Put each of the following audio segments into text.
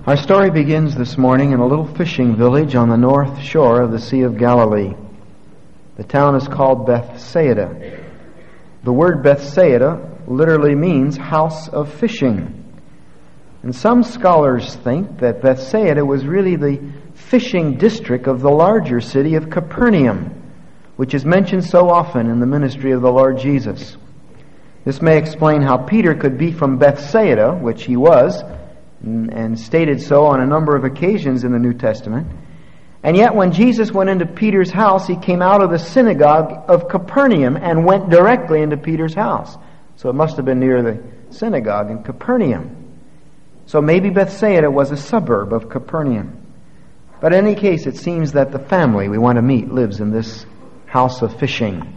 Our story begins this morning in a little fishing village on the north shore of the Sea of Galilee. The town is called Bethsaida. The word Bethsaida literally means house of fishing. And some scholars think that Bethsaida was really the fishing district of the larger city of Capernaum, which is mentioned so often in the ministry of the Lord Jesus. This may explain how Peter could be from Bethsaida, which he was, and stated so on a number of occasions in the New Testament. And yet when Jesus went into Peter's house, he came out of the synagogue of Capernaum and went directly into Peter's house. So it must have been near the synagogue in Capernaum. So maybe Bethsaida was a suburb of Capernaum. But in any case, it seems that the family we want to meet lives in this house of fishing.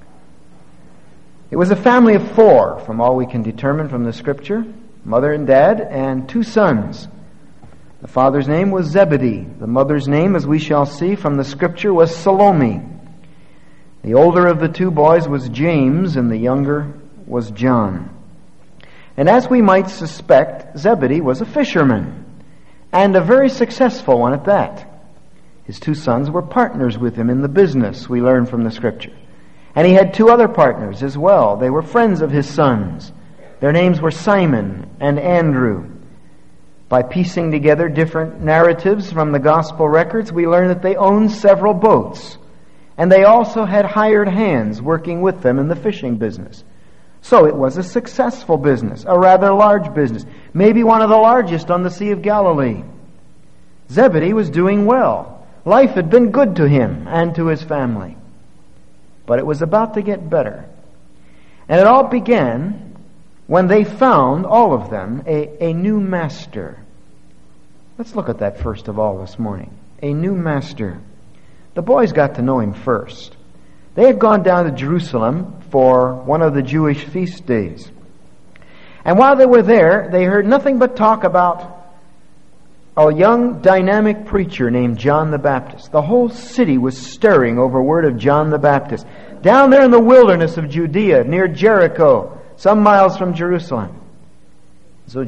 It was a family of 4, from all we can determine from the Scripture. Mother and dad, and 2 sons. The father's name was Zebedee. The mother's name, as we shall see from the Scripture, was Salome. The older of the 2 boys was James, and the younger was John. And as we might suspect, Zebedee was a fisherman, and a very successful one at that. His 2 sons were partners with him in the business, we learn from the Scripture. And he had 2 other partners as well. They were friends of his sons. Their names were Simon and Andrew. By piecing together different narratives from the gospel records, we learn that they owned several boats. And they also had hired hands working with them in the fishing business. So it was a successful business, a rather large business, maybe one of the largest on the Sea of Galilee. Zebedee was doing well. Life had been good to him and to his family. But it was about to get better. And it all began when they found, all of them, a new master. Let's look at that first of all this morning. A new master. The boys got to know him first. They had gone down to Jerusalem for one of the Jewish feast days. And while they were there, they heard nothing but talk about a young, dynamic preacher named John the Baptist. The whole city was stirring over word of John the Baptist. Down there in the wilderness of Judea, near Jericho, some miles from Jerusalem. So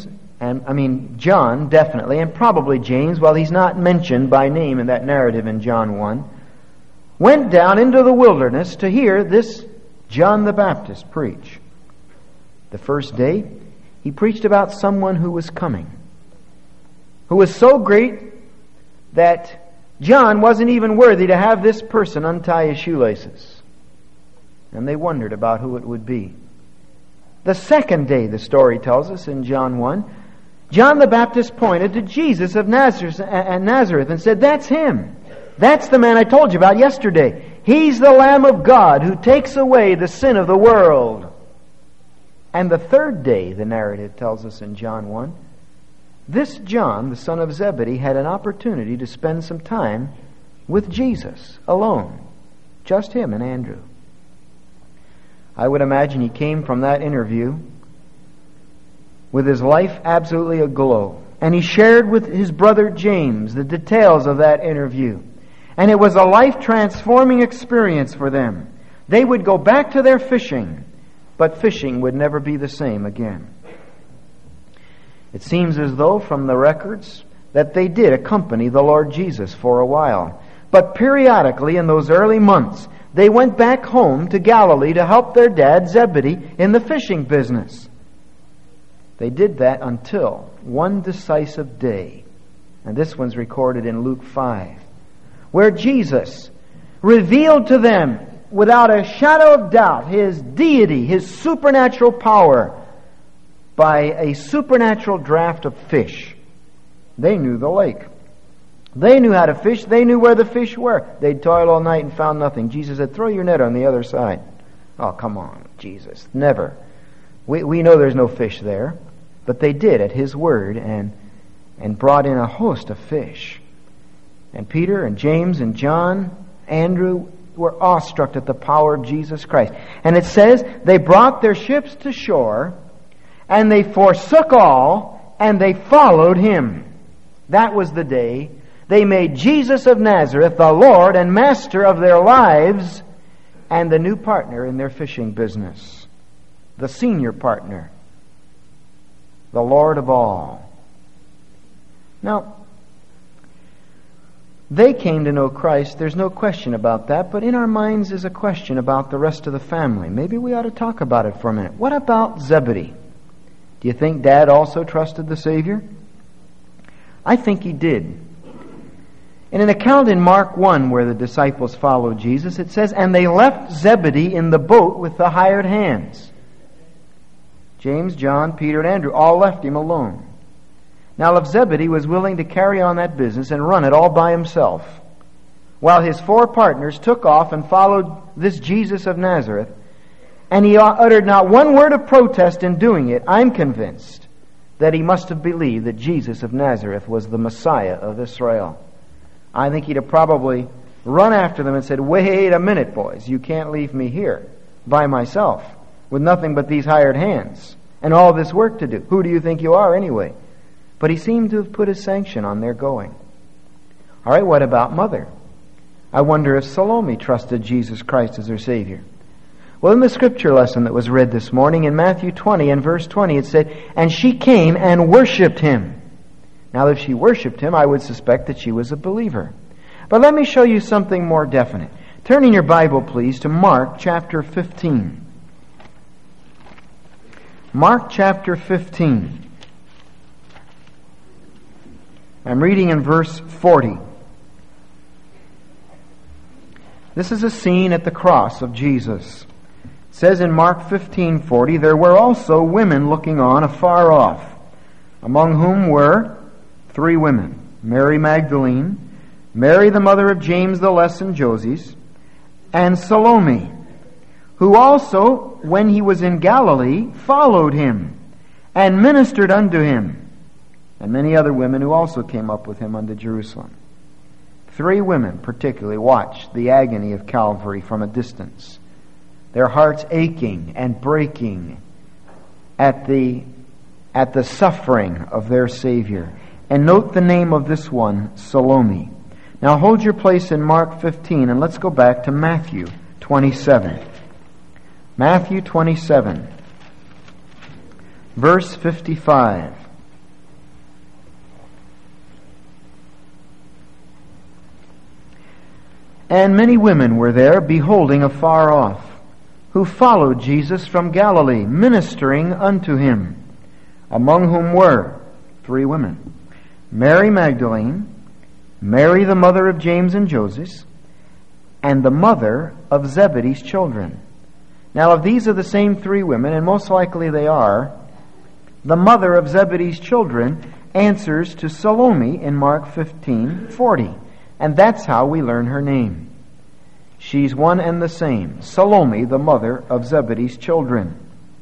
John, definitely, and probably James, while he's not mentioned by name in that narrative in John 1, went down into the wilderness to hear this John the Baptist preach. The first day, he preached about someone who was coming, who was so great that John wasn't even worthy to have this person untie his shoelaces. And they wondered about who it would be. The second day, the story tells us in John 1, John the Baptist pointed to Jesus of Nazareth and said, "That's him. That's the man I told you about yesterday. He's the Lamb of God who takes away the sin of the world." And the third day, the narrative tells us in John 1, this John, the son of Zebedee, had an opportunity to spend some time with Jesus alone. Just him and Andrew. I would imagine he came from that interview with his life absolutely aglow. And he shared with his brother James the details of that interview. And it was a life-transforming experience for them. They would go back to their fishing, but fishing would never be the same again. It seems as though from the records that they did accompany the Lord Jesus for a while. But periodically in those early months, they went back home to Galilee to help their dad Zebedee in the fishing business. They did that until one decisive day, and this one's recorded in Luke 5, where Jesus revealed to them without a shadow of doubt His deity, His supernatural power, by a supernatural draft of fish. They knew the lake. They knew how to fish. They knew where the fish were. They'd toil all night and found nothing. Jesus said, "Throw your net on the other side." Oh, come on, Jesus. Never. We know there's no fish there. But they did at His word and brought in a host of fish. And Peter and James and John, Andrew, were awestruck at the power of Jesus Christ. And it says, they brought their ships to shore, and they forsook all, and they followed Him. That was the day they made Jesus of Nazareth the Lord and Master of their lives and the new partner in their fishing business. The senior partner. The Lord of all. Now, they came to know Christ, there's no question about that, but in our minds is a question about the rest of the family. Maybe we ought to talk about it for a minute. What about Zebedee? Do you think Dad also trusted the Savior? I think he did. In an account in Mark 1 where the disciples followed Jesus, it says, "And they left Zebedee in the boat with the hired hands." James, John, Peter, and Andrew all left him alone. Now, if Zebedee was willing to carry on that business and run it all by himself, while his 4 partners took off and followed this Jesus of Nazareth, and he uttered not one word of protest in doing it, I'm convinced that he must have believed that Jesus of Nazareth was the Messiah of Israel. I think he'd have probably run after them and said, "Wait a minute, boys, you can't leave me here by myself with nothing but these hired hands and all this work to do. Who do you think you are anyway?" But he seemed to have put his sanction on their going. All right, what about Mother? I wonder if Salome trusted Jesus Christ as her Savior. Well, in the scripture lesson that was read this morning, in Matthew 20 and verse 20, it said, "And she came and worshipped him." Now, if she worshipped him, I would suspect that she was a believer. But let me show you something more definite. Turn in your Bible, please, to Mark chapter 15. Mark chapter 15. I'm reading in verse 40. This is a scene at the cross of Jesus. It says in Mark 15:40, "There were also women looking on afar off, among whom were 3 women, Mary Magdalene, Mary the mother of James the Less and Joses, and Salome, who also, when he was in Galilee, followed him and ministered unto him, and many other women who also came up with him unto Jerusalem." 3 women particularly watched the agony of Calvary from a distance, their hearts aching and breaking at the suffering of their Savior. And note the name of this one, Salome. Now hold your place in Mark 15 and let's go back to Matthew 27. Matthew 27, verse 55. "And many women were there, beholding afar off, who followed Jesus from Galilee, ministering unto him, among whom were 3 women, Mary Magdalene, Mary the mother of James and Joses, and the mother of Zebedee's children." Now, if these are the same 3 women, and most likely they are, the mother of Zebedee's children answers to Salome in Mark 15:40. And that's how we learn her name. She's one and the same, Salome, the mother of Zebedee's children.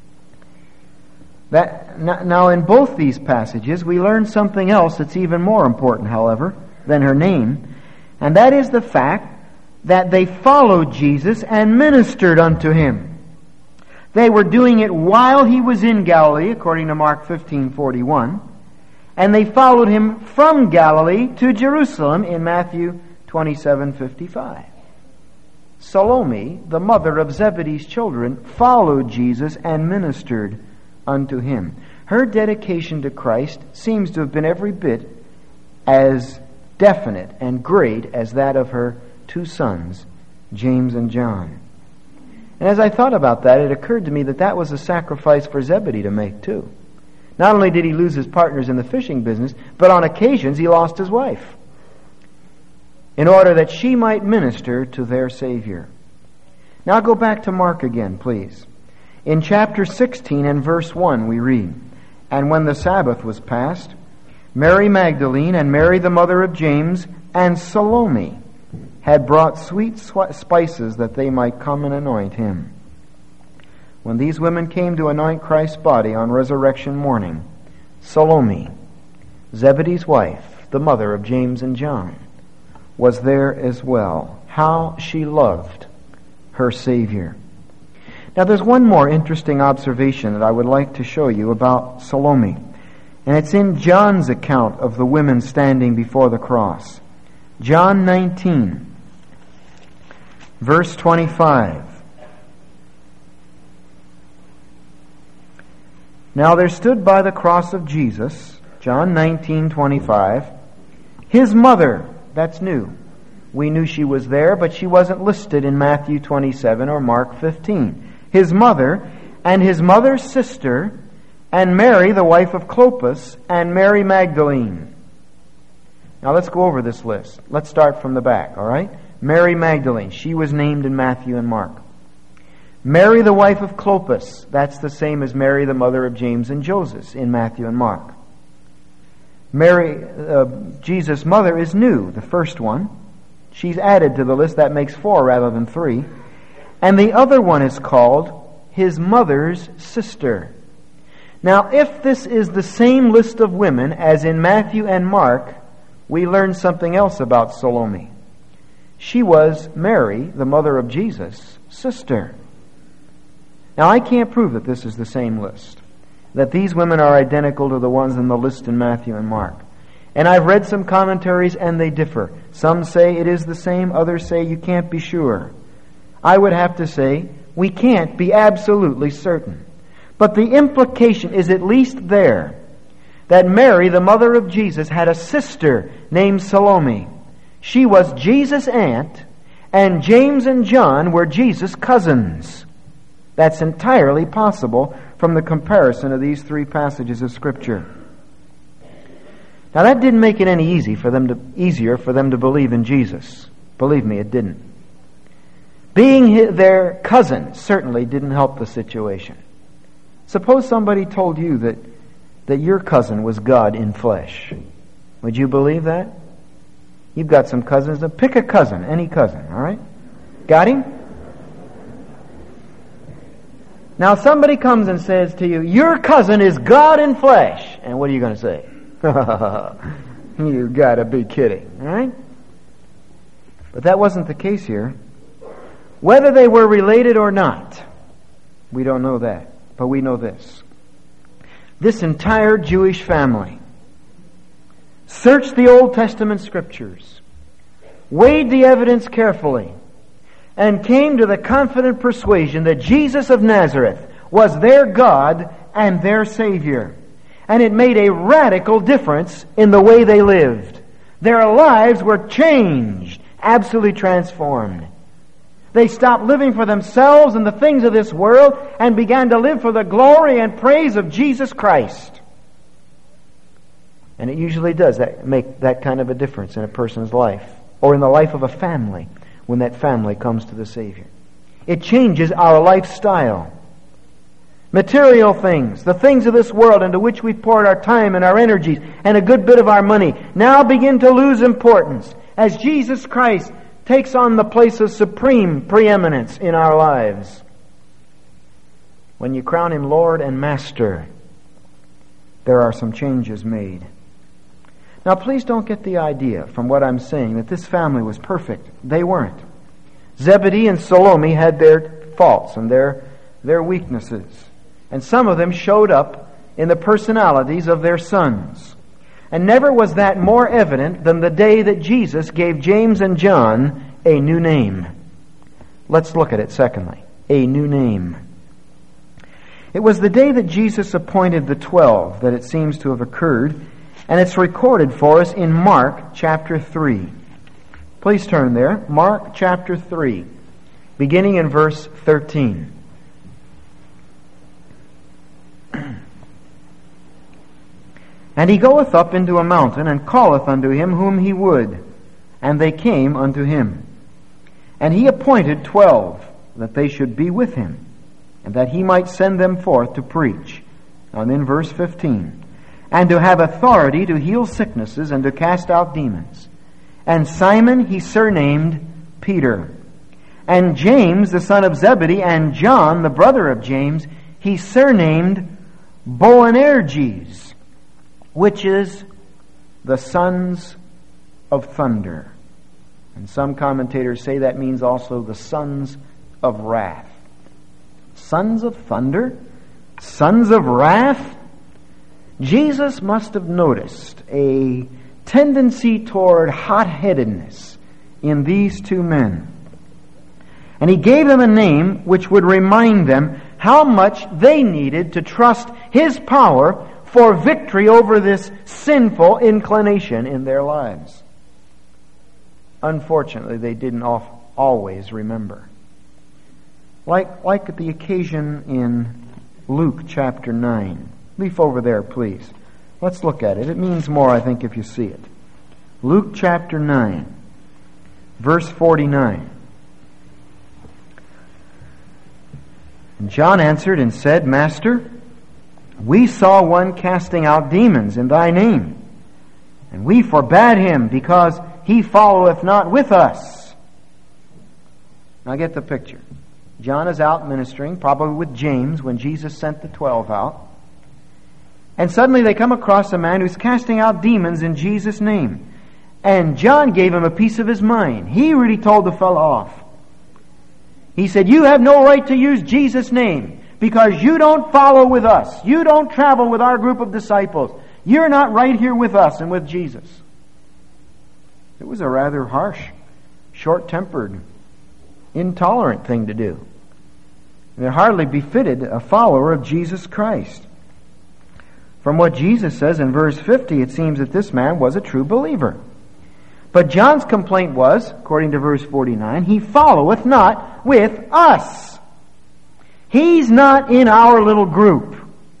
Now, in both these passages, we learn something else that's even more important, however, than her name, and that is the fact that they followed Jesus and ministered unto him. They were doing it while he was in Galilee, according to Mark 15:41, and they followed him from Galilee to Jerusalem in Matthew 27:55. Salome, the mother of Zebedee's children, followed Jesus and ministered unto him. Her dedication to Christ seems to have been every bit as definite and great as that of her 2 sons, James and John. And as I thought about that, it occurred to me that that was a sacrifice for Zebedee to make too. Not only did he lose his partners in the fishing business, but on occasions he lost his wife, in order that she might minister to their Savior. Now go back to Mark again, please. In chapter 16 and verse 1 we read, "And when the Sabbath was past, Mary Magdalene and Mary the mother of James and Salome had brought sweet spices that they might come and anoint him." When these women came to anoint Christ's body on resurrection morning, Salome, Zebedee's wife, the mother of James and John, was there as well. How she loved her Savior. Now there's one more interesting observation that I would like to show you about Salome. And it's in John's account of the women standing before the cross. John 19, verse 25. "Now there stood by the cross of Jesus John 19:25. His mother, that's new. We knew she was there, but she wasn't listed in Matthew 27 or Mark 15. His mother and his mother's sister and Mary, the wife of Clopas, and Mary Magdalene. Now let's go over this list. Let's start from the back, all right? Mary Magdalene, she was named in Matthew and Mark. Mary, the wife of Clopas, that's the same as Mary, the mother of James and Joseph in Matthew and Mark. Mary, Jesus' mother, is new, the first one. She's added to the list. That makes 4 rather than 3. And the other one is called his mother's sister. Now, if this is the same list of women as in Matthew and Mark, we learn something else about Salome. She was Mary, the mother of Jesus' sister. Now, I can't prove that this is the same list, that these women are identical to the ones in the list in Matthew and Mark. And I've read some commentaries and they differ. Some say it is the same, others say you can't be sure. I would have to say we can't be absolutely certain. But the implication is at least there that Mary, the mother of Jesus, had a sister named Salome. She was Jesus' aunt, and James and John were Jesus' cousins. That's entirely possible from the comparison of these 3 passages of Scripture. Now that didn't make it any easier for them to believe in Jesus. Believe me, it didn't. Being their cousin certainly didn't help the situation. Suppose somebody told you that your cousin was God in flesh. Would you believe that? You've got some cousins. Pick a cousin, any cousin, all right? Got him? Now somebody comes and says to you, your cousin is God in flesh. And what are you going to say? You got to be kidding, all right? But that wasn't the case here. Whether they were related or not, we don't know that. But we know this. This entire Jewish family searched the Old Testament Scriptures, weighed the evidence carefully, and came to the confident persuasion that Jesus of Nazareth was their God and their Savior. And it made a radical difference in the way they lived. Their lives were changed, absolutely transformed. They stopped living for themselves and the things of this world and began to live for the glory and praise of Jesus Christ. And it usually does make that kind of a difference in a person's life, or in the life of a family, when that family comes to the Savior. It changes our lifestyle. Material things, the things of this world into which we poured our time and our energies and a good bit of our money, now begin to lose importance as Jesus Christ takes on the place of supreme preeminence in our lives. When you crown Him Lord and Master, there are some changes made. Now please don't get the idea from what I'm saying that this family was perfect. They weren't. Zebedee and Salome had their faults and their weaknesses. And some of them showed up in the personalities of their sons. And never was that more evident than the day that Jesus gave James and John a new name. Let's look at it secondly. A new name. It was the day that Jesus appointed the 12 that it seems to have occurred, and it's recorded for us in Mark chapter 3. Please turn there. Mark chapter 3, beginning in verse 13. And he goeth up into a mountain, and calleth unto him whom he would. And they came unto him. And he appointed 12, that they should be with him, and that he might send them forth to preach. And in verse 15, and to have authority to heal sicknesses, and to cast out demons. And Simon he surnamed Peter. And James the son of Zebedee, and John the brother of James, he surnamed Boanerges, which is the sons of thunder. And some commentators say that means also the sons of wrath. Sons of thunder? Sons of wrath? Jesus must have noticed a tendency toward hot-headedness in these two men. And he gave them a name which would remind them how much they needed to trust His power for victory over this sinful inclination in their lives. Unfortunately, they didn't always remember. Like at the occasion in Luke chapter 9. Leaf over there, please. Let's look at it. It means more, I think, if you see it. Luke chapter 9, verse 49. And John answered and said, Master, we saw one casting out demons in thy name, and we forbade him, because he followeth not with us. Now get the picture. John is out ministering, probably with James, when Jesus sent the 12 out. And suddenly they come across a man who's casting out demons in Jesus' name. And John gave him a piece of his mind. He really told the fellow off. He said, you have no right to use Jesus' name because you don't follow with us. You don't travel with our group of disciples. You're not right here with us and with Jesus. It was a rather harsh, short-tempered, intolerant thing to do. And it hardly befitted a follower of Jesus Christ. From what Jesus says in verse 50, it seems that this man was a true believer. But John's complaint was, according to verse 49, he followeth not with us. He's not in our little group.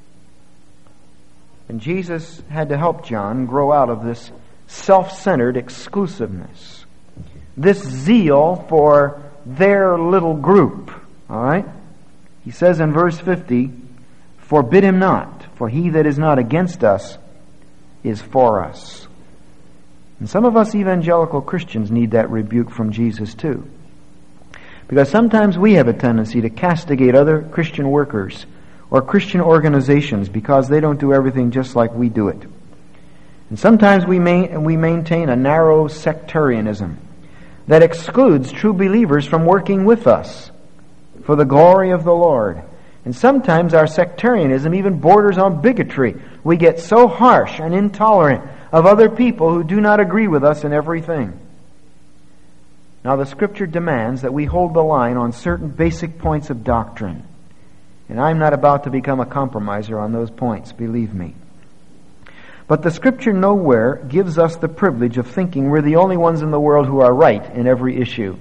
And Jesus had to help John grow out of this self-centered exclusiveness, this zeal for their little group. All right? He says in verse 50, forbid him not, for he that is not against us is for us. And some of us evangelical Christians need that rebuke from Jesus too. Because sometimes we have a tendency to castigate other Christian workers or Christian organizations because they don't do everything just like we do it. And sometimes we maintain a narrow sectarianism that excludes true believers from working with us for the glory of the Lord. And sometimes our sectarianism even borders on bigotry. We get so harsh and intolerant of other people who do not agree with us in everything. Now the Scripture demands that we hold the line on certain basic points of doctrine. And I'm not about to become a compromiser on those points, believe me. But the Scripture nowhere gives us the privilege of thinking we're the only ones in the world who are right in every issue.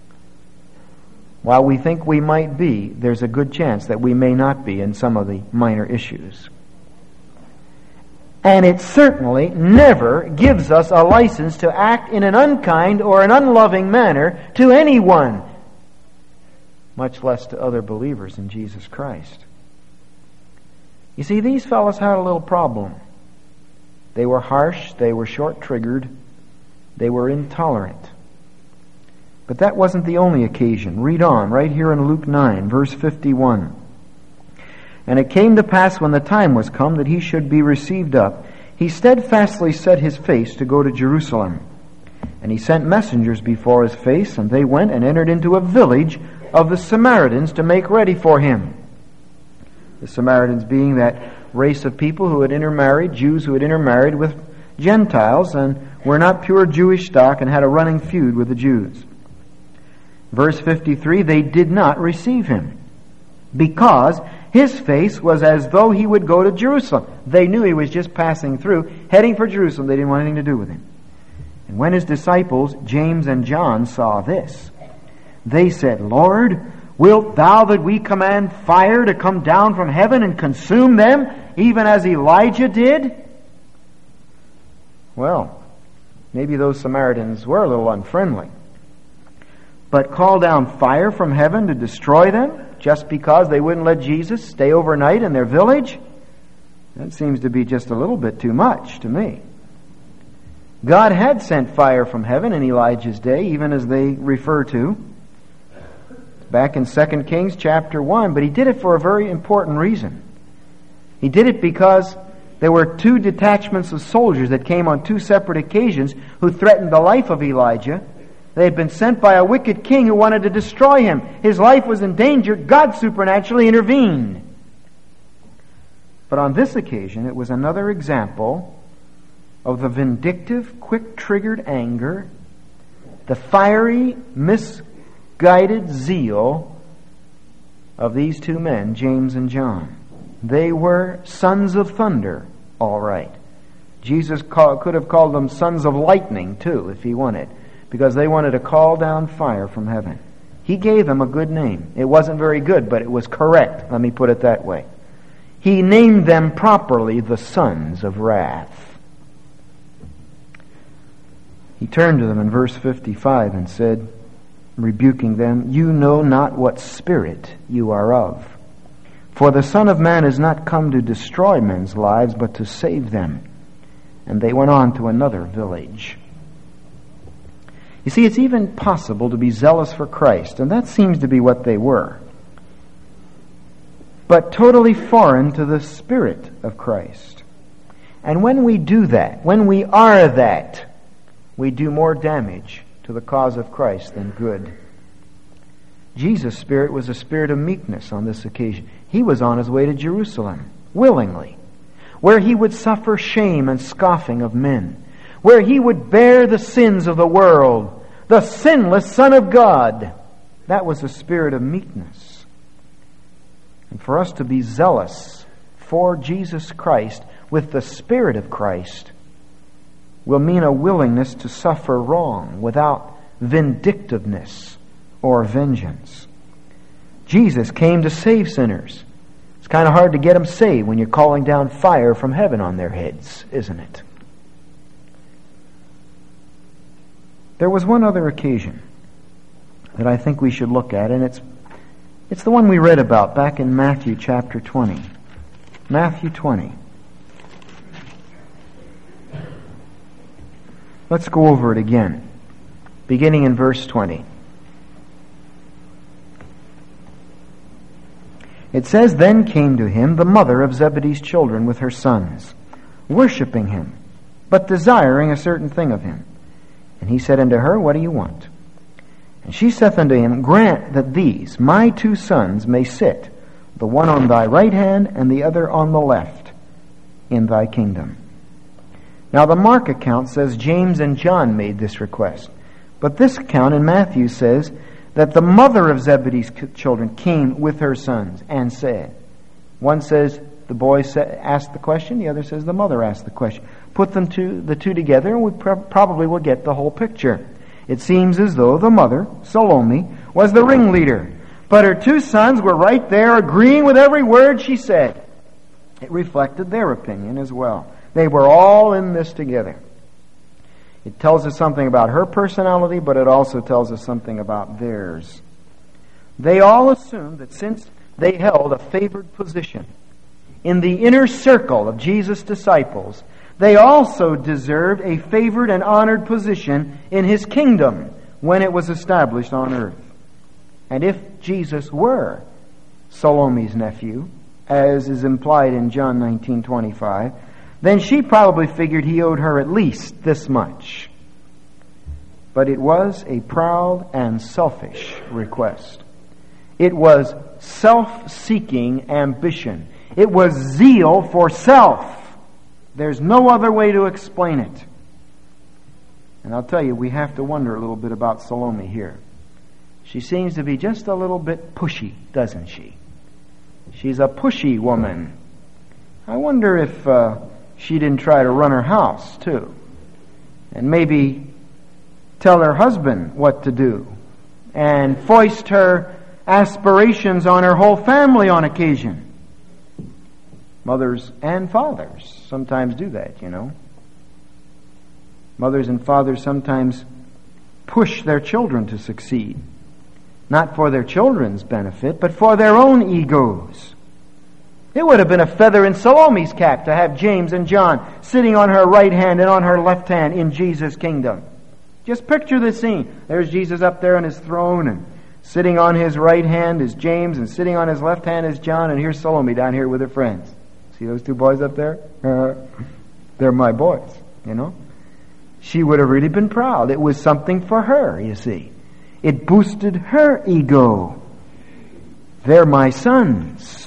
While we think we might be, there's a good chance that we may not be in some of the minor issues. And it certainly never gives us a license to act in an unkind or an unloving manner to anyone, much less to other believers in Jesus Christ. You see, these fellows had a little problem. They were harsh, they were short-triggered, they were intolerant. But that wasn't the only occasion. Read on, right here in Luke 9, verse 51. And it came to pass when the time was come that he should be received up, he steadfastly set his face to go to Jerusalem. And he sent messengers before his face, and they went and entered into a village of the Samaritans to make ready for him. The Samaritans being that race of people who had intermarried, Jews who had intermarried with Gentiles, and were not pure Jewish stock and had a running feud with the Jews. Verse 53, they did not receive him, because his face was as though he would go to Jerusalem. They knew he was just passing through, heading for Jerusalem. They didn't want anything to do with him. And when his disciples, James and John, saw this, they said, Lord, wilt thou that we command fire to come down from heaven and consume them, even as Elijah did? Well, maybe those Samaritans were a little unfriendly. But call down fire from heaven to destroy them just because they wouldn't let Jesus stay overnight in their village? That seems to be just a little bit too much to me. God had sent fire from heaven in Elijah's day, even as they refer to back in 2 Kings chapter 1, but he did it for a very important reason. He did it because there were two detachments of soldiers that came on two separate occasions who threatened the life of Elijah. They had been sent by a wicked king who wanted to destroy him. His life was in danger. God supernaturally intervened. But on this occasion, it was another example of the vindictive, quick-triggered anger, the fiery, misguided zeal of these two men, James and John. They were sons of thunder all right. Jesus could have called them sons of lightning, too, if he wanted, because they wanted to call down fire from heaven. He gave them a good name. It wasn't very good, but it was correct. Let me put it that way. He named them properly the sons of wrath. He turned to them in verse 55 and said, rebuking them, "You know not what spirit you are of. For the Son of Man is not come to destroy men's lives, but to save them." And they went on to another village. You see, it's even possible to be zealous for Christ, and that seems to be what they were, but totally foreign to the Spirit of Christ. And when we do that, when we are that, we do more damage to the cause of Christ than good. Jesus' spirit was a spirit of meekness on this occasion. He was on his way to Jerusalem, willingly, where he would suffer shame and scoffing of men, where he would bear the sins of the world, the sinless Son of God. That was a spirit of meekness. And for us to be zealous for Jesus Christ with the Spirit of Christ will mean a willingness to suffer wrong without vindictiveness or vengeance. Jesus came to save sinners. It's kind of hard to get them saved when you're calling down fire from heaven on their heads, isn't it? There was one other occasion that I think we should look at, and it's the one we read about back in Matthew chapter 20. Matthew 20. Let's go over it again, beginning in verse 20. It says, "Then came to him the mother of Zebedee's children with her sons, worshiping him, but desiring a certain thing of him. And he said unto her, What do you want? And she saith unto him, Grant that these, my 2 sons, may sit, the one on thy right hand and the other on the left, in thy kingdom." Now the Mark account says James and John made this request. But this account in Matthew says that the mother of Zebedee's children came with her sons and said. One says the boy asked the question, the other says the mother asked the question. Put the two together and we probably will get the whole picture. It seems as though the mother, Salome, was the ringleader, but her 2 sons were right there agreeing with every word she said. It reflected their opinion as well. They were all in this together. It tells us something about her personality, but it also tells us something about theirs. They all assumed that since they held a favored position in the inner circle of Jesus' disciples, they also deserved a favored and honored position in his kingdom when it was established on earth. And if Jesus were Salome's nephew, as is implied in John 19:25, then she probably figured he owed her at least this much. But it was a proud and selfish request. It was self-seeking ambition. It was zeal for self. There's no other way to explain it. And I'll tell you, we have to wonder a little bit about Salome here. She seems to be just a little bit pushy, doesn't she? She's a pushy woman. I wonder if she didn't try to run her house, too. And maybe tell her husband what to do. And foist her aspirations on her whole family on occasion. Mothers and fathers sometimes do that, you know. Mothers and fathers sometimes push their children to succeed. Not for their children's benefit, but for their own egos. It would have been a feather in Salome's cap to have James and John sitting on her right hand and on her left hand in Jesus' kingdom. Just picture the scene. There's Jesus up there on his throne, and sitting on his right hand is James, and sitting on his left hand is John, and here's Salome down here with her friends. See those 2 boys up there? They're my boys, you know. She would have really been proud. It was something for her, you see. It boosted her ego. They're my sons.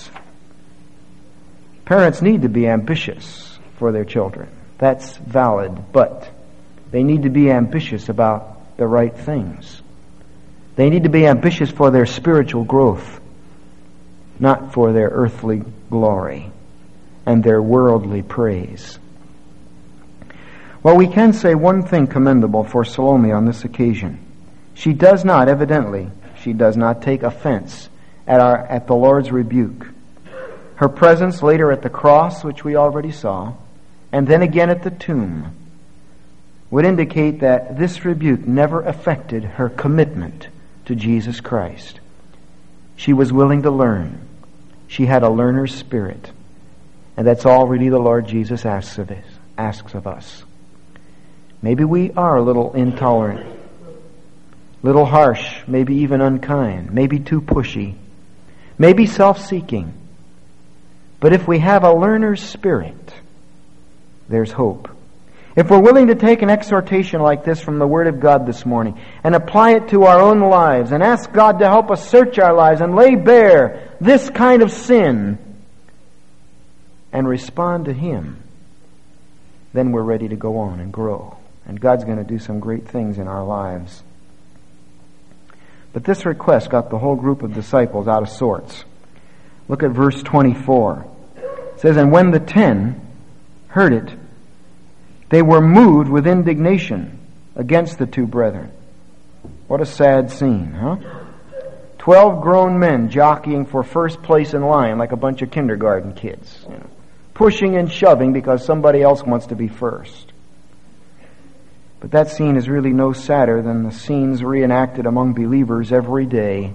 Parents need to be ambitious for their children. That's valid, but they need to be ambitious about the right things. They need to be ambitious for their spiritual growth, not for their earthly glory. and their worldly praise. Well, we can say one thing commendable for Salome on this occasion. She does not take offense at the Lord's rebuke. Her presence later at the cross, which we already saw, and then again at the tomb, would indicate that this rebuke never affected her commitment to Jesus Christ. She was willing to learn. She had a learner's spirit. And that's all really the Lord Jesus asks of us. Maybe we are a little intolerant, little harsh, maybe even unkind, maybe too pushy, maybe self-seeking. But if we have a learner's spirit, there's hope. If we're willing to take an exhortation like this from the Word of God this morning and apply it to our own lives and ask God to help us search our lives and lay bare this kind of sin and respond to Him, then we're ready to go on and grow. And God's going to do some great things in our lives. But this request got the whole group of disciples out of sorts. Look at verse 24. It says, "And when the 10 heard it, they were moved with indignation against the two brethren." What a sad scene, huh? 12 grown men jockeying for first place in line like a bunch of kindergarten kids. Pushing and shoving because somebody else wants to be first. But that scene is really no sadder than the scenes reenacted among believers every day.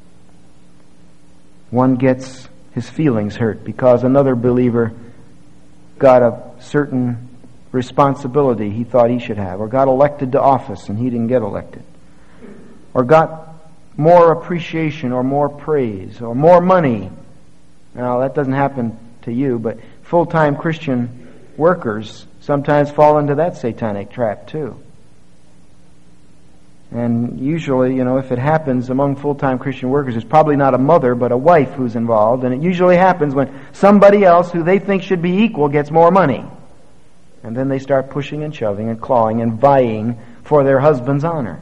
One gets his feelings hurt because another believer got a certain responsibility he thought he should have, or got elected to office and he didn't get elected, or got more appreciation or more praise or more money. Now, that doesn't happen to you, but full-time Christian workers sometimes fall into that satanic trap too. And usually, if it happens among full-time Christian workers, it's probably not a mother, but a wife who's involved. And it usually happens when somebody else who they think should be equal gets more money. And then they start pushing and shoving and clawing and vying for their husband's honor.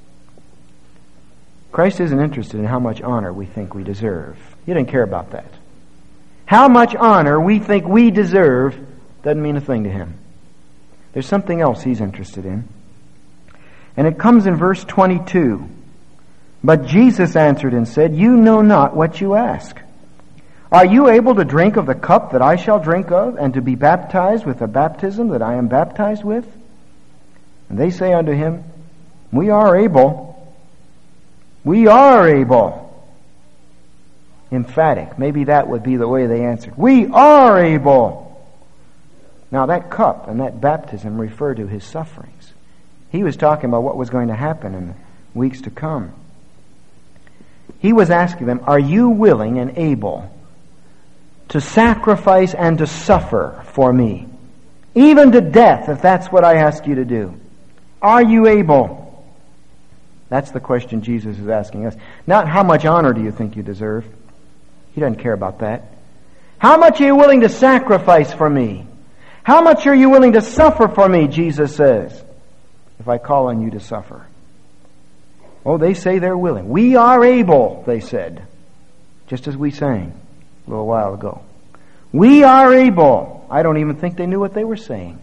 Christ isn't interested in how much honor we think we deserve. He doesn't care about that. How much honor we think we deserve doesn't mean a thing to Him. There's something else He's interested in. And it comes in verse 22. "But Jesus answered and said, You know not what you ask. Are you able to drink of the cup that I shall drink of, and to be baptized with the baptism that I am baptized with? And they say unto Him, We are able. We are able." Emphatic. Maybe that would be the way they answered. We are able. Now that cup and that baptism refer to His sufferings. He was talking about what was going to happen in the weeks to come. He was asking them, are you willing and able to sacrifice and to suffer for me? Even to death, if that's what I ask you to do. Are you able? That's the question Jesus is asking us. Not how much honor do you think you deserve? He doesn't care about that. How much are you willing to sacrifice for me? How much are you willing to suffer for me, Jesus says, if I call on you to suffer? Oh, they say they're willing. We are able, they said, just as we sang a little while ago. We are able. I don't even think they knew what they were saying.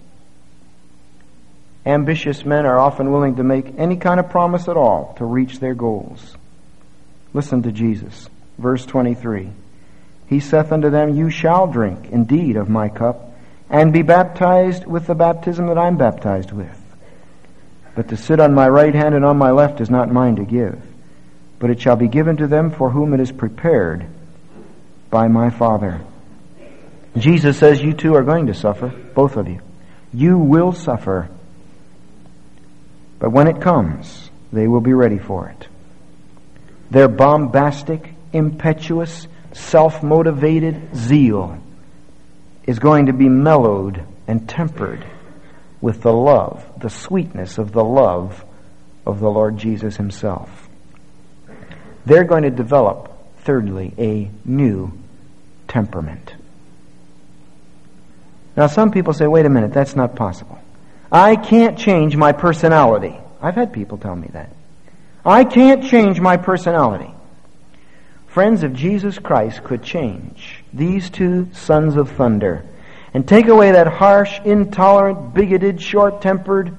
Ambitious men are often willing to make any kind of promise at all to reach their goals. Listen to Jesus. Verse 23. He saith unto them, You shall drink indeed of my cup, and be baptized with the baptism that I am baptized with. But to sit on my right hand and on my left is not mine to give, but it shall be given to them for whom it is prepared by my Father. Jesus says you two are going to suffer, both of you. You will suffer. But when it comes, they will be ready for it. Their bombastic, impetuous, self-motivated zeal is going to be mellowed and tempered with the love, the sweetness of the love of the Lord Jesus Himself. They're going to develop, thirdly, a new temperament. Now some people say, wait a minute, that's not possible. I can't change my personality. I've had people tell me that. I can't change my personality. Friends, if Jesus Christ could change these two sons of thunder, and take away that harsh, intolerant, bigoted, short-tempered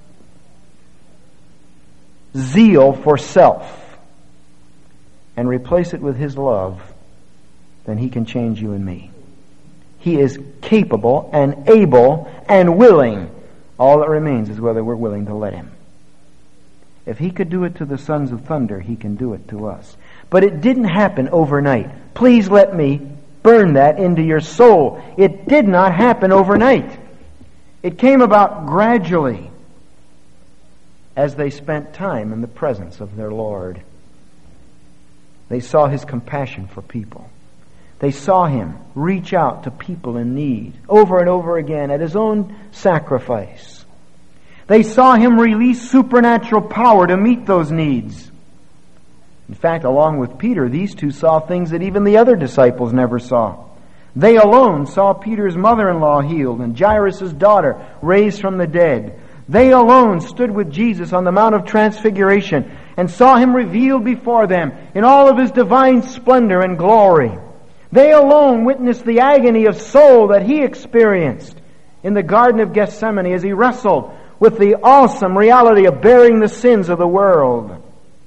zeal for self, and replace it with His love, then He can change you and me. He is capable and able and willing. All that remains is whether we're willing to let Him. If He could do it to the sons of thunder, He can do it to us. But it didn't happen overnight. Please let me burn that into your soul. It did not happen overnight. It came about gradually as they spent time in the presence of their Lord. They saw His compassion for people. They saw Him reach out to people in need over and over again at His own sacrifice. They saw Him release supernatural power to meet those needs. In fact, along with Peter, these two saw things that even the other disciples never saw. They alone saw Peter's mother-in-law healed and Jairus' daughter raised from the dead. They alone stood with Jesus on the Mount of Transfiguration and saw Him revealed before them in all of His divine splendor and glory. They alone witnessed the agony of soul that He experienced in the Garden of Gethsemane as He wrestled with the awesome reality of bearing the sins of the world.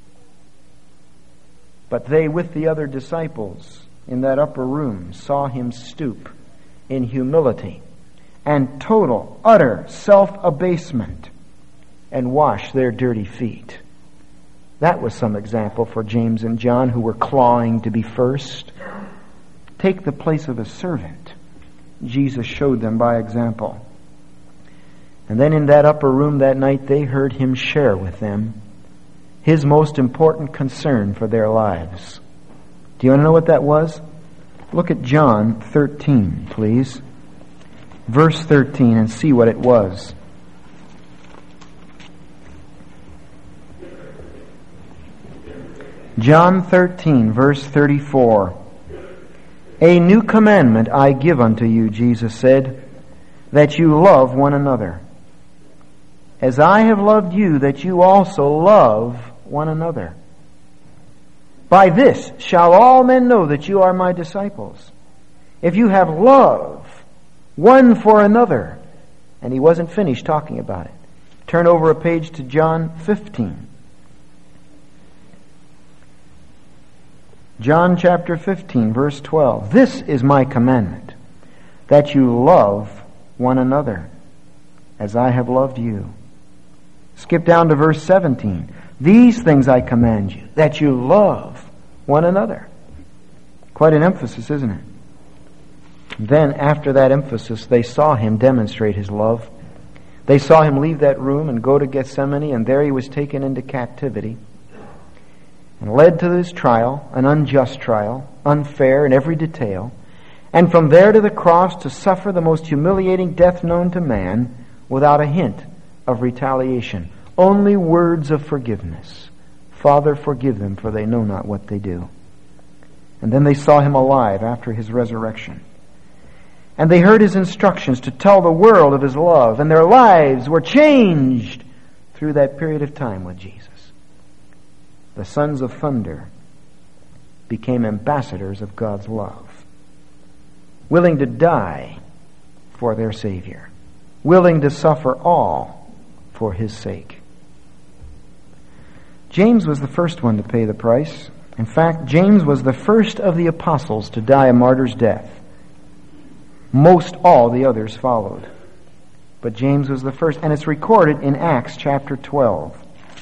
But they, with the other disciples in that upper room, saw Him stoop in humility and total, utter self-abasement and wash their dirty feet. That was some example for James and John, who were clawing to be first. Take the place of a servant. Jesus showed them by example. And then in that upper room that night, they heard Him share with them His most important concern for their lives. Do you want to know what that was? Look at John 13, please. Verse 13, and see what it was. John 13, verse 34. A new commandment I give unto you, Jesus said, that you love one another. As I have loved you, that you also love one another. By this shall all men know that you are my disciples, if you have love one for another. And He wasn't finished talking about it. Turn over a page to John 15. John chapter 15, verse 12. This is my commandment, that you love one another, as I have loved you. Skip down to verse 17. These things I command you, that you love one another. Quite an emphasis, isn't it? Then, after that emphasis, they saw Him demonstrate His love. They saw Him leave that room and go to Gethsemane, and there He was taken into captivity and led to His trial, an unjust trial, unfair in every detail, and from there to the cross to suffer the most humiliating death known to man without a hint of retaliation. Only words of forgiveness. Father, forgive them, for they know not what they do. And then they saw Him alive after His resurrection. And they heard His instructions to tell the world of His love, and their lives were changed through that period of time with Jesus. The sons of thunder became ambassadors of God's love, willing to die for their Savior, willing to suffer all for His sake. James was the first one to pay the price. In fact, James was the first of the apostles to die a martyr's death. Most all the others followed. But James was the first, and it's recorded in Acts chapter 12.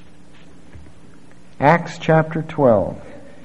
Acts chapter 12.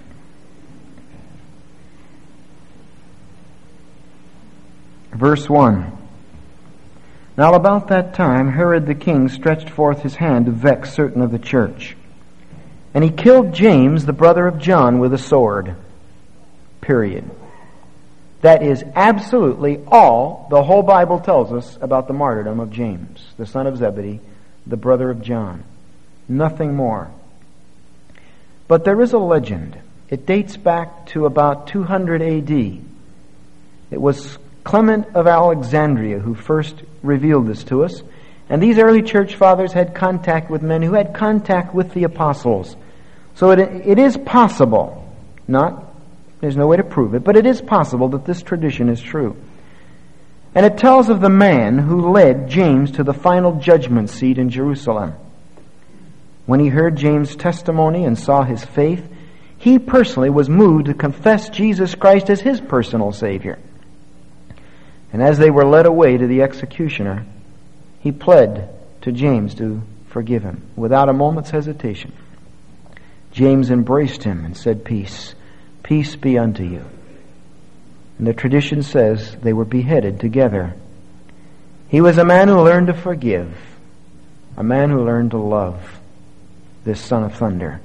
Verse 1. Now about that time Herod the king stretched forth his hand to vex certain of the church. And he killed James, the brother of John, with a sword. Period. That is absolutely all the whole Bible tells us about the martyrdom of James, the son of Zebedee, the brother of John. Nothing more. But there is a legend. It dates back to about 200 A.D. It was Clement of Alexandria who first revealed this to us. And these early church fathers had contact with men who had contact with the apostles. So it is possible, not There's no way to prove it, but it is possible that this tradition is true. And it tells of the man who led James to the final judgment seat in Jerusalem. When he heard James' testimony and saw his faith, he personally was moved to confess Jesus Christ as his personal Savior. And as they were led away to the executioner, he pled to James to forgive him without a moment's hesitation. James embraced him and said, "Peace, peace be unto you." And the tradition says they were beheaded together. He was a man who learned to forgive, a man who learned to love this Son of Thunder.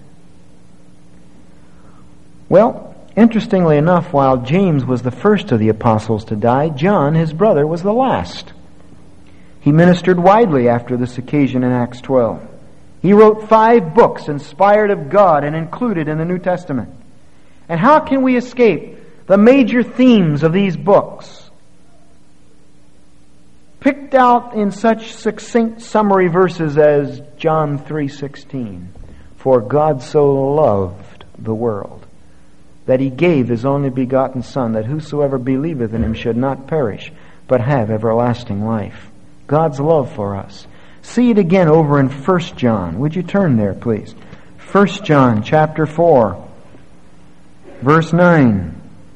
Well, interestingly enough, while James was the first of the apostles to die, John, his brother, was the last. He ministered widely after this occasion in Acts 12. He wrote 5 books inspired of God and included in the New Testament. And how can we escape the major themes of these books, picked out in such succinct summary verses as John 3:16? For God so loved the world that he gave his only begotten Son, that whosoever believeth in him should not perish, but have everlasting life. God's love for us. See it again over in 1 John. Would you turn there, please? 1 John chapter 4, verse 9.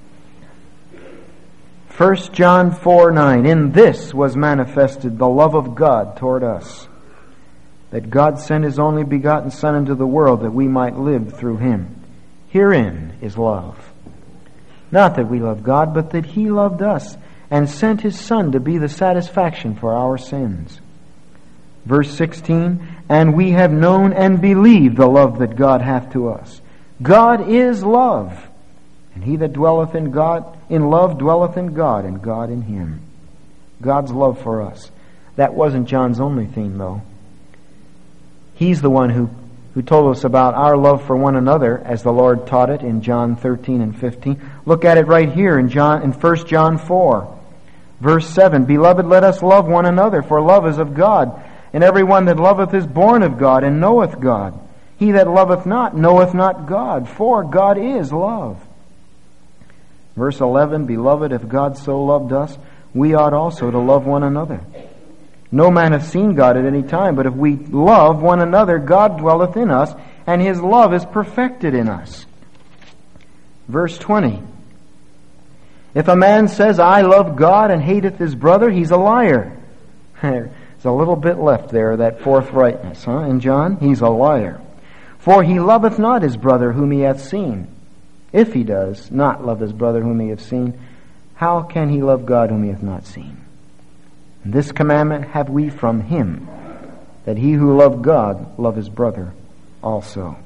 1 John 4:9. In this was manifested the love of God toward us, that God sent his only begotten Son into the world that we might live through him. Herein is love. Not that we love God, but that he loved us and sent his Son to be the satisfaction for our sins. Verse 16, and we have known and believed the love that God hath to us. God is love, and he that dwelleth in God, in love dwelleth in God, and God in him. God's love for us. That wasn't John's only theme, though. He's the one who told us about our love for one another as the Lord taught it in John 13 and 15. Look at it right here in 1 John 4, verse 7. Beloved, let us love one another, for love is of God. And every one that loveth is born of God, and knoweth God. He that loveth not knoweth not God, for God is love. Verse 11, Beloved, if God so loved us, we ought also to love one another. No man hath seen God at any time, but if we love one another, God dwelleth in us, and his love is perfected in us. Verse 20, if a man says, I love God, and hateth his brother, he's a liar. There's a little bit left there, that forthrightness, in John. He's a liar. For he loveth not his brother whom he hath seen. If he does not love his brother whom he hath seen, how can he love God whom he hath not seen? And this commandment have we from him, that he who loved God love his brother also.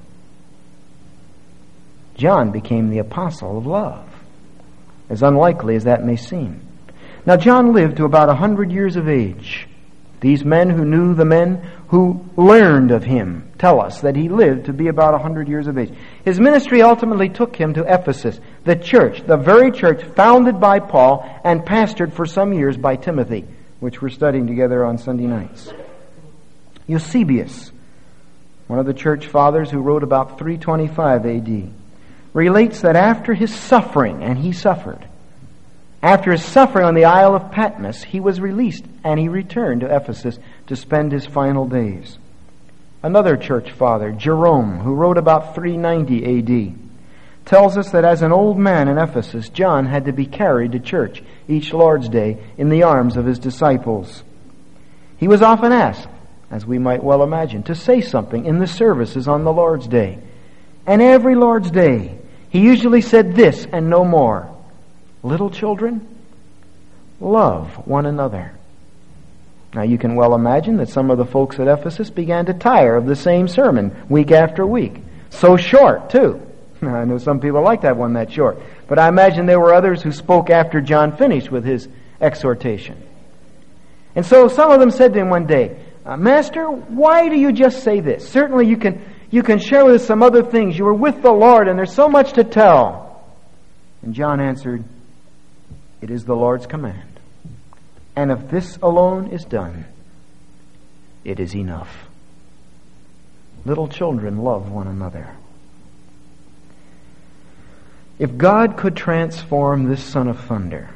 John became the apostle of love, as unlikely as that may seem. Now John lived to about 100 years of age. These men who knew the men who learned of him tell us that he lived to be about 100 years of age. His ministry ultimately took him to Ephesus, the church, the very church founded by Paul and pastored for some years by Timothy, which we're studying together on Sunday nights. Eusebius, one of the church fathers who wrote about 325 A.D., relates that after his suffering, and he suffered, after his suffering on the Isle of Patmos, he was released and he returned to Ephesus to spend his final days. Another church father, Jerome, who wrote about 390 A.D., tells us that as an old man in Ephesus, John had to be carried to church each Lord's Day in the arms of his disciples. He was often asked, as we might well imagine, to say something in the services on the Lord's Day. And every Lord's Day, he usually said this and no more. Little children, love one another. Now you can well imagine that some of the folks at Ephesus began to tire of the same sermon week after week. So short, too. I know some people like that one that short. But I imagine there were others who spoke after John finished with his exhortation. And so some of them said to him one day, Master, why do you just say this? Certainly you can share with us some other things. You were with the Lord and there's so much to tell. And John answered, it is the Lord's command. And if this alone is done, it is enough. Little children, love one another. If God could transform this son of thunder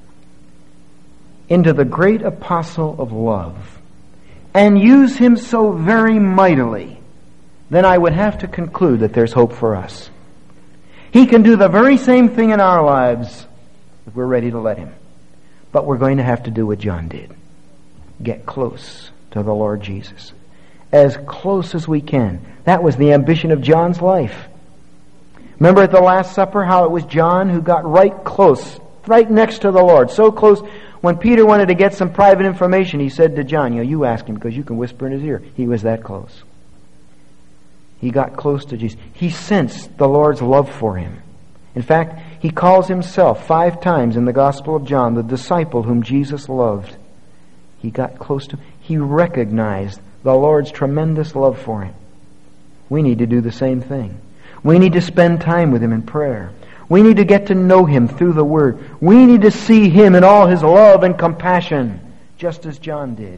into the great apostle of love and use him so very mightily, then I would have to conclude that there's hope for us. He can do the very same thing in our lives if we're ready to let him. But we're going to have to do what John did. Get close to the Lord Jesus. As close as we can. That was the ambition of John's life. Remember at the Last Supper how it was John who got right close, right next to the Lord. So close, when Peter wanted to get some private information, he said to John, you ask him because you can whisper in his ear. He was that close. He got close to Jesus. He sensed the Lord's love for him. In fact, he calls himself 5 times in the Gospel of John the disciple whom Jesus loved. He got close to him. He recognized the Lord's tremendous love for him. We need to do the same thing. We need to spend time with him in prayer. We need to get to know him through the Word. We need to see him in all his love and compassion, just as John did.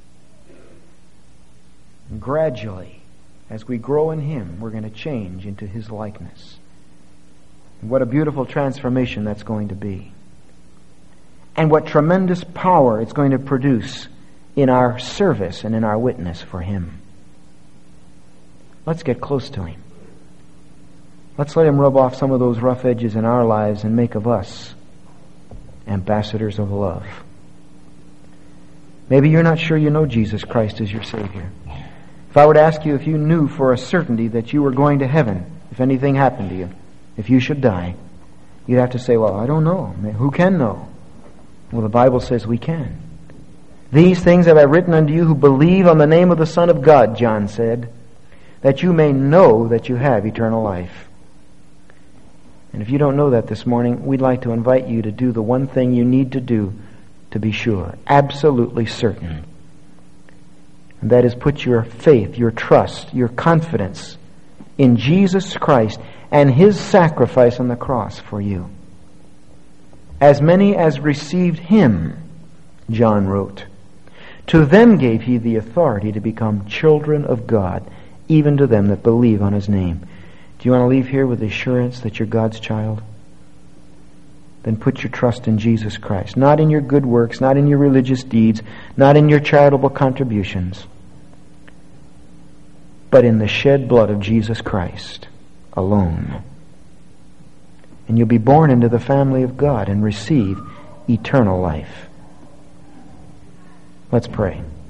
And gradually, as we grow in him, we're going to change into his likeness. And what a beautiful transformation that's going to be. And what tremendous power it's going to produce in our service and in our witness for him. Let's get close to him. Let's let him rub off some of those rough edges in our lives and make of us ambassadors of love. Maybe you're not sure you know Jesus Christ as your Savior. If I were to ask you if you knew for a certainty that you were going to heaven, if anything happened to you, if you should die, you'd have to say, well, I don't know. Who can know? Well, the Bible says we can. These things have I written unto you who believe on the name of the Son of God, John said, that you may know that you have eternal life. And if you don't know that this morning, we'd like to invite you to do the one thing you need to do to be sure, absolutely certain. And that is put your faith, your trust, your confidence in Jesus Christ and his sacrifice on the cross for you. As many as received him, John wrote, to them gave he the authority to become children of God, even to them that believe on his name. Do you want to leave here with the assurance that you're God's child? Then put your trust in Jesus Christ. Not in your good works, not in your religious deeds, not in your charitable contributions, but in the shed blood of Jesus Christ alone. And you'll be born into the family of God and receive eternal life. Let's pray.